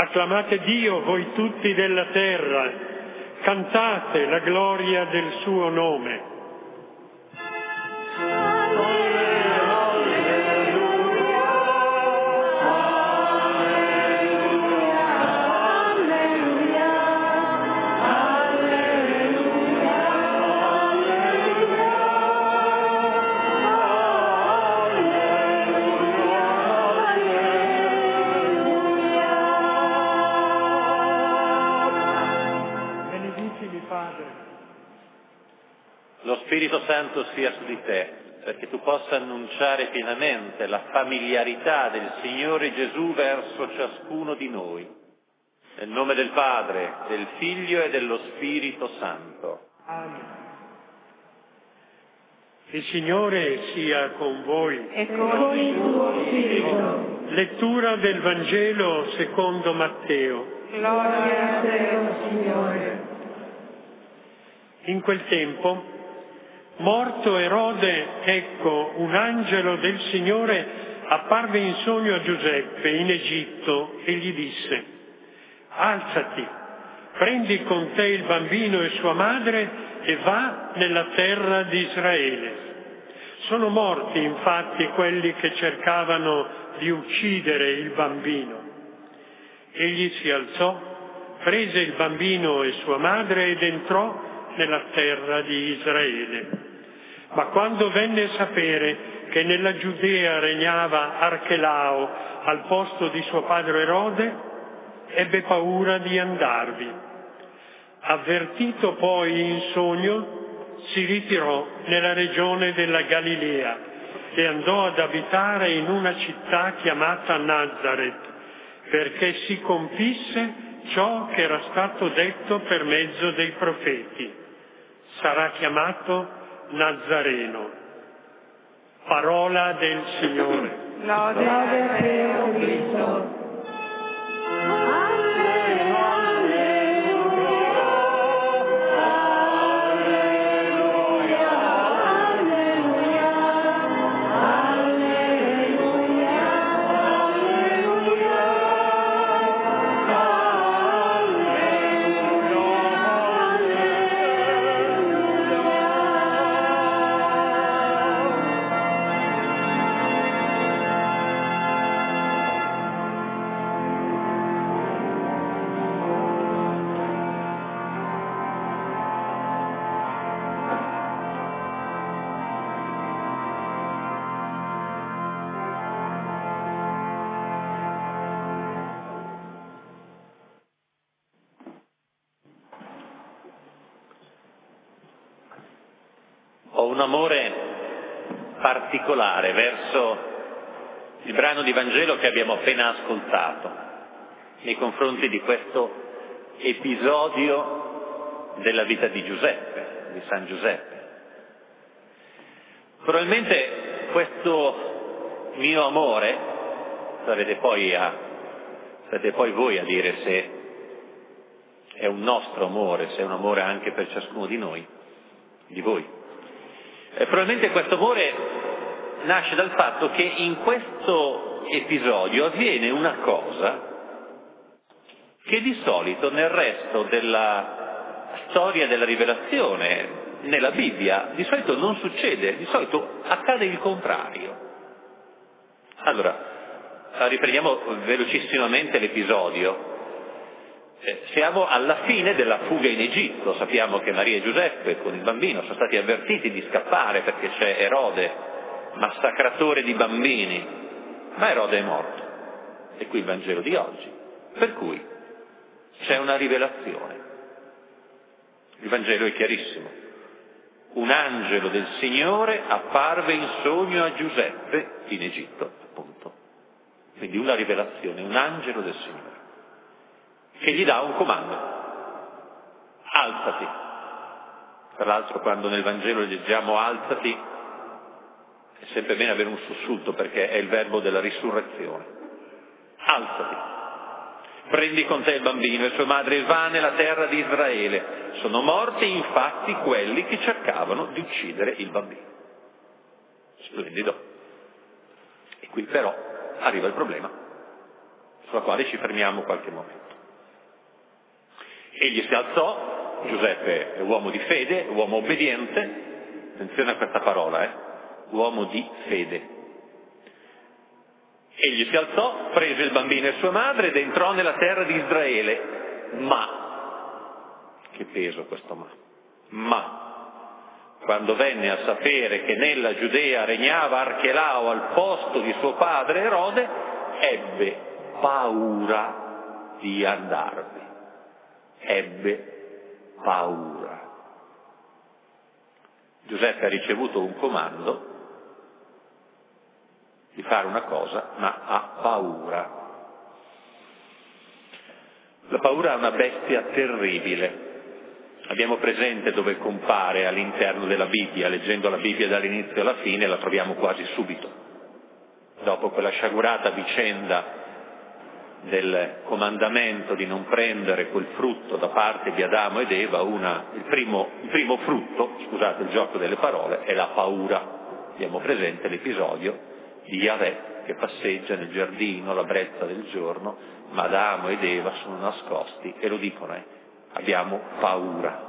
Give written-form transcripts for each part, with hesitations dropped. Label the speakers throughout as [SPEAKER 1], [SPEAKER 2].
[SPEAKER 1] Acclamate Dio, voi tutti della terra, cantate la gloria del suo nome.
[SPEAKER 2] Lo Spirito Santo sia su di te, perché tu possa annunciare pienamente la familiarità del Signore Gesù verso ciascuno di noi. Nel nome del Padre, del Figlio e dello Spirito Santo.
[SPEAKER 1] Amen. Il Signore sia con voi.
[SPEAKER 3] E con il tuo spirito.
[SPEAKER 1] Lettura del Vangelo secondo Matteo.
[SPEAKER 3] Gloria a te, Signore.
[SPEAKER 1] In quel tempo, morto Erode, ecco, un angelo del Signore apparve in sogno a Giuseppe in Egitto e gli disse: alzati, prendi con te il bambino e sua madre e va nella terra di Israele. Sono morti infatti quelli che cercavano di uccidere il bambino. Egli si alzò, prese il bambino e sua madre ed entrò nella terra di Israele. Ma quando venne a sapere che nella Giudea regnava Archelao al posto di suo padre Erode, ebbe paura di andarvi. Avvertito poi in sogno, si ritirò nella regione della Galilea e andò ad abitare in una città chiamata Nazaret, perché si compisse ciò che era stato detto per mezzo dei profeti: sarà chiamato Nazareno. Parola del Signore.
[SPEAKER 3] Lode a te, o Cristo.
[SPEAKER 2] Ho un amore particolare verso il brano di Vangelo che abbiamo appena ascoltato, nei confronti di questo episodio della vita di Giuseppe, di San Giuseppe. Probabilmente questo mio amore, sarete poi voi a dire se è un nostro amore, se è un amore anche per ciascuno di noi, di voi. Probabilmente questo amore nasce dal fatto che in questo episodio avviene una cosa che di solito nel resto della storia della rivelazione, nella Bibbia, di solito non succede, di solito accade il contrario. Allora, riprendiamo velocissimamente l'episodio. Siamo alla fine della fuga in Egitto, sappiamo che Maria e Giuseppe con il bambino sono stati avvertiti di scappare perché c'è Erode, massacratore di bambini, ma Erode è morto. E qui il Vangelo di oggi. Per cui c'è una rivelazione. Il Vangelo è chiarissimo. Un angelo del Signore apparve in sogno a Giuseppe in Egitto, appunto. Quindi una rivelazione, un angelo del Signore, che gli dà un comando: alzati. Tra l'altro quando nel Vangelo leggiamo alzati è sempre bene avere un sussulto, perché è il verbo della risurrezione. Alzati, prendi con te il bambino e sua madre e va nella terra di Israele. Sono morti infatti quelli che cercavano di uccidere il bambino. Splendido. E qui però arriva il problema, sulla quale ci fermiamo qualche momento. Egli si alzò, Giuseppe è uomo di fede, uomo obbediente, attenzione a questa parola, uomo di fede. Egli si alzò, prese il bambino e sua madre ed entrò nella terra di Israele. Ma, che peso questo ma, quando venne a sapere che nella Giudea regnava Archelao al posto di suo padre Erode, ebbe paura di andarvi. Ebbe paura. Giuseppe ha ricevuto un comando di fare una cosa, ma ha paura. La paura è una bestia terribile. Abbiamo presente dove compare all'interno della Bibbia, leggendo la Bibbia dall'inizio alla fine la troviamo quasi subito. Dopo quella sciagurata vicenda del comandamento di non prendere quel frutto da parte di Adamo ed Eva, il primo frutto, scusate il gioco delle parole, è la paura. Abbiamo presente l'episodio di Yahweh che passeggia nel giardino alla brezza del giorno, ma Adamo ed Eva sono nascosti e lo dicono, abbiamo paura.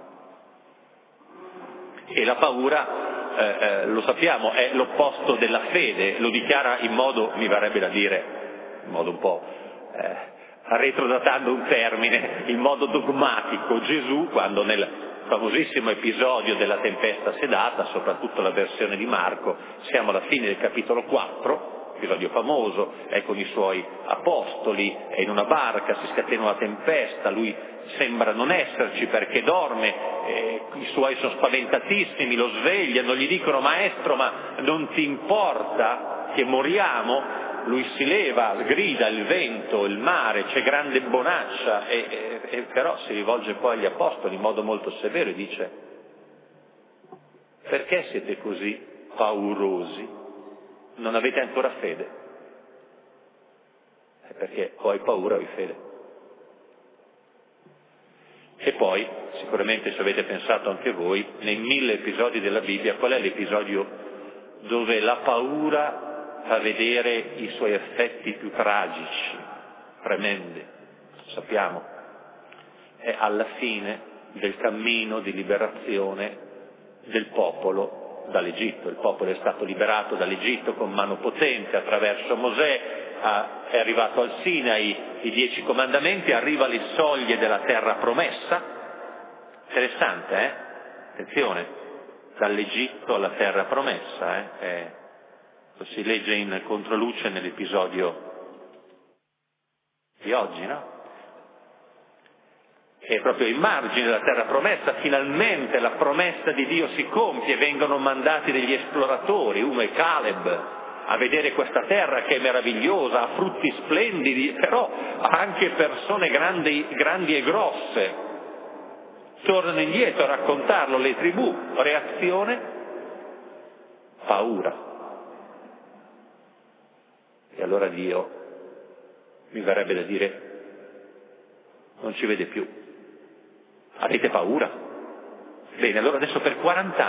[SPEAKER 2] E la paura, lo sappiamo, è l'opposto della fede, lo dichiara in modo, mi verrebbe da dire, in modo un po' retrodatando un termine, in modo dogmatico, Gesù, quando nel famosissimo episodio della tempesta sedata, soprattutto la versione di Marco, siamo alla fine del capitolo 4, episodio famoso, è con i suoi apostoli, è in una barca, si scatena una tempesta, lui sembra non esserci perché dorme, i suoi sono spaventatissimi, lo svegliano, gli dicono: maestro, ma non ti importa che moriamo? Lui si leva, grida il vento, il mare, c'è grande bonaccia, e però si rivolge poi agli apostoli in modo molto severo e dice: perché siete così paurosi? Non avete ancora fede? Perché o hai paura o hai fede. E poi, sicuramente ci avete pensato anche voi, nei 1000 episodi della Bibbia, qual è l'episodio dove la paura fa vedere i suoi effetti più tragici, tremendi? Sappiamo, è alla fine del cammino di liberazione del popolo dall'Egitto. Il popolo è stato liberato dall'Egitto con mano potente attraverso Mosè, è arrivato al Sinai, i 10 comandamenti, arriva alle soglie della terra promessa. Interessante, Attenzione, dall'Egitto alla terra promessa, Lo si legge in controluce nell'episodio di oggi, no? È proprio ai margini della terra promessa, finalmente la promessa di Dio si compie, vengono mandati degli esploratori, uno è Caleb, a vedere questa terra che è meravigliosa, ha frutti splendidi, però ha anche persone grandi e grosse. Tornano indietro a raccontarlo le tribù, reazione, paura. E allora Dio, mi verrebbe da dire, non ci vede più. Avete paura? Bene, allora adesso per 40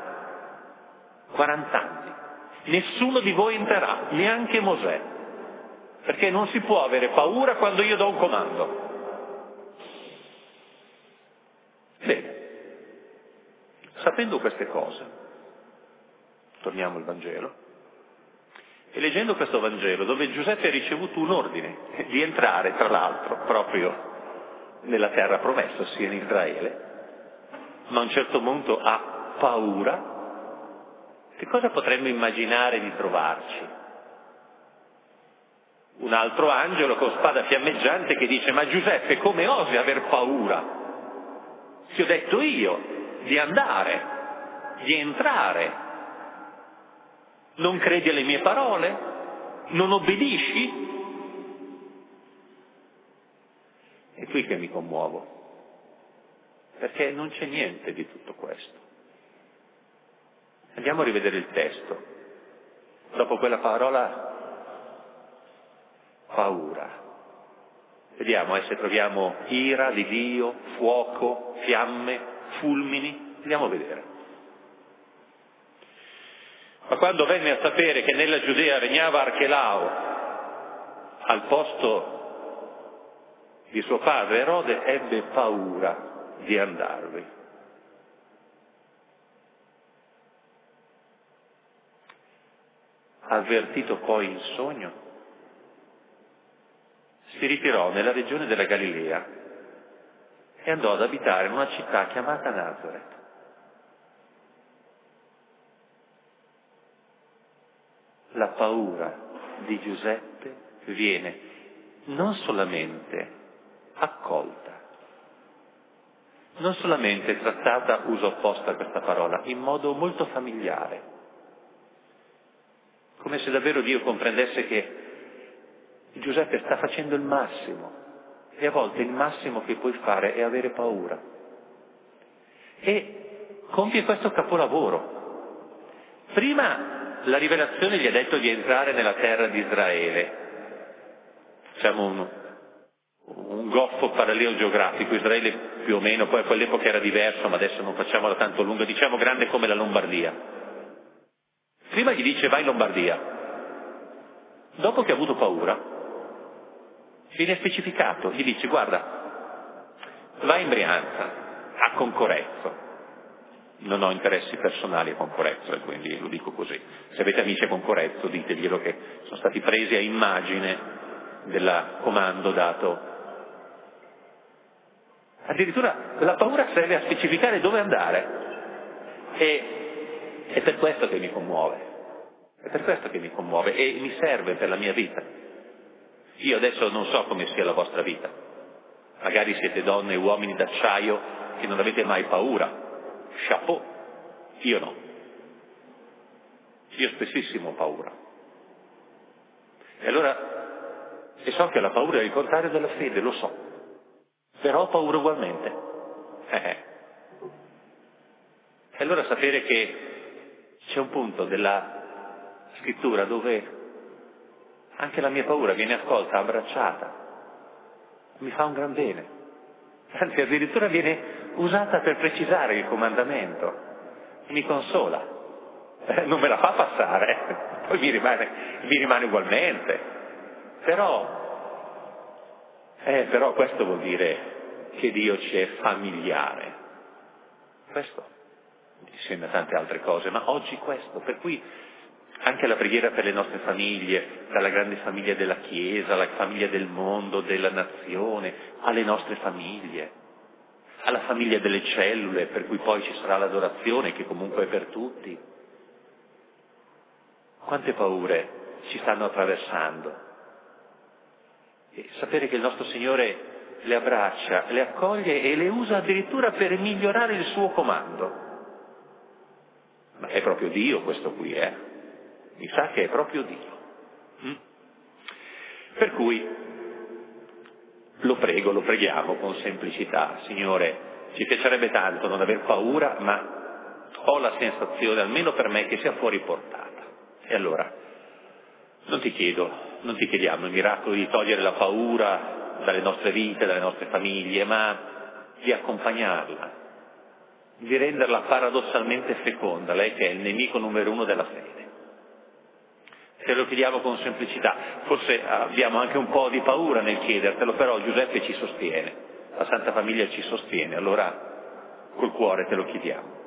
[SPEAKER 2] anni, nessuno di voi entrerà, neanche Mosè, perché non si può avere paura quando io do un comando. Bene, sapendo queste cose, torniamo al Vangelo, e leggendo questo Vangelo, dove Giuseppe ha ricevuto un ordine di entrare, tra l'altro, proprio nella terra promessa, ossia in Israele, ma a un certo punto ha paura, che cosa potremmo immaginare di trovarci? Un altro angelo con spada fiammeggiante che dice: ma Giuseppe, come osi aver paura? Ti ho detto io di andare, di entrare. Non credi alle mie parole? Non obbedisci? È qui che mi commuovo, perché non c'è niente di tutto questo. Andiamo a rivedere il testo. Dopo quella parola, paura. Vediamo se troviamo ira di Dio, fuoco, fiamme, fulmini. Andiamo a vedere. Ma quando venne a sapere che nella Giudea regnava Archelao al posto di suo padre Erode, ebbe paura di andarvi. Avvertito poi il sogno, si ritirò nella regione della Galilea e andò ad abitare in una città chiamata Nazaret. La paura di Giuseppe viene non solamente accolta, non solamente trattata, uso apposta questa parola, in modo molto familiare, come se davvero Dio comprendesse che Giuseppe sta facendo il massimo e a volte il massimo che puoi fare è avere paura. E compie questo capolavoro. Prima la rivelazione gli ha detto di entrare nella terra di Israele. Diciamo un goffo parallelo geografico, Israele più o meno, poi a quell'epoca era diverso, ma adesso non facciamola tanto lunga, diciamo grande come la Lombardia. Prima gli dice vai in Lombardia. Dopo che ha avuto paura, viene specificato, gli dice guarda, vai in Brianza, a Concorezzo. Non ho interessi personali a Concorezzo, e quindi lo dico così. Se avete amici a Concorezzo, diteglielo che sono stati presi a immagine del comando dato. Addirittura la paura serve a specificare dove andare. E è per questo che mi commuove. È per questo che mi commuove e mi serve per la mia vita. Io adesso non so come sia la vostra vita. Magari siete donne e uomini d'acciaio che non avete mai paura. Chapeau, io no. Io spessissimo ho paura. E so che la paura è il contrario della fede, lo so. Però ho paura ugualmente. E allora sapere che c'è un punto della scrittura dove anche la mia paura viene accolta, abbracciata, mi fa un gran bene. Anzi, addirittura viene usata per precisare il comandamento, mi consola, non me la fa passare, poi mi rimane ugualmente, però questo vuol dire che Dio ci è familiare, questo, insieme a tante altre cose, ma oggi questo, per cui anche la preghiera per le nostre famiglie, dalla grande famiglia della Chiesa, alla famiglia del mondo, della nazione, alle nostre famiglie, alla famiglia delle cellule, per cui poi ci sarà l'adorazione che comunque è per tutti. Quante paure ci stanno attraversando. E sapere che il nostro Signore le abbraccia, le accoglie e le usa addirittura per migliorare il suo comando. Ma è proprio Dio questo qui, Mi sa che è proprio Dio. Per cui lo preghiamo con semplicità. Signore, ci piacerebbe tanto non aver paura, ma ho la sensazione, almeno per me, che sia fuori portata. E allora, non ti chiediamo il miracolo di togliere la paura dalle nostre vite, dalle nostre famiglie, ma di accompagnarla, di renderla paradossalmente feconda, lei che è il nemico numero 1 della fede. Te lo chiediamo con semplicità, forse abbiamo anche un po' di paura nel chiedertelo, però Giuseppe ci sostiene, la Santa Famiglia ci sostiene, allora col cuore te lo chiediamo.